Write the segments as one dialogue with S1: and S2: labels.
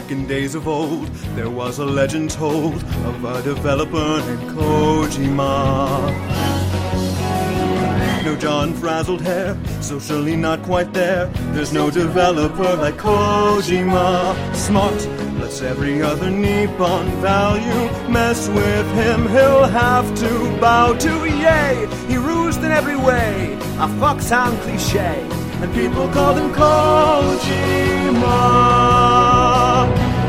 S1: Back in days of old, there was a legend told of a developer named Kojima. No John frazzled hair, socially not quite there. There's no developer like Kojima. Smart, lets every other Nippon value. Mess with him, he'll have to bow to. Yay, he rused in every way, a fuck-sound cliche, and people called him Kojima.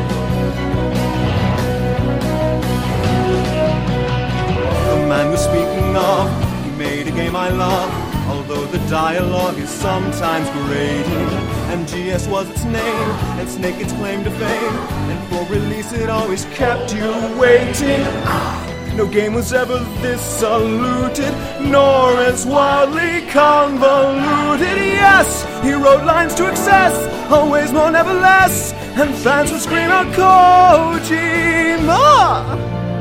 S1: The man was speaking of, he made a game I love, although the dialogue is sometimes grating. MGS was its name, and Snake its claim to fame, and for release it always kept you waiting. No game was ever this saluted, nor as wildly convoluted. Yes, he wrote lines to excess, always more, never less, and fans would scream out Kojima.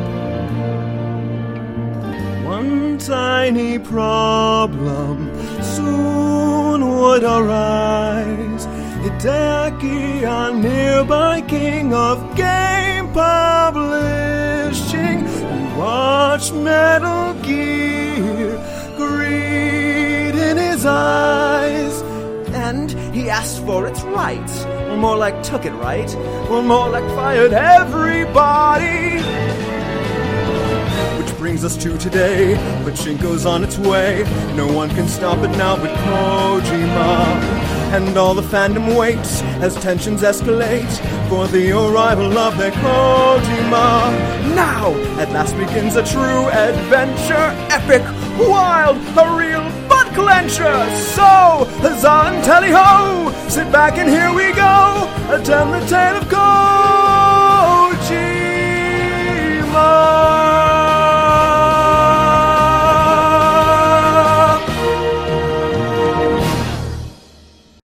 S1: One tiny problem soon would arise. Hideki, a nearby king of game publishing, watched Metal Gear, greed in his eyes, and he asked for its rights, or more like took it right, or more like fired everybody. Which brings us to today, Pachinko's on its way, no one can stop it now but Kojima. And all the fandom waits as tensions escalate for the arrival of their Kojima. Now, at last begins a true adventure, epic, wild, a real butt clencher. So, huzzah and tally-ho, sit back and here we go, attend the tale of Kojima.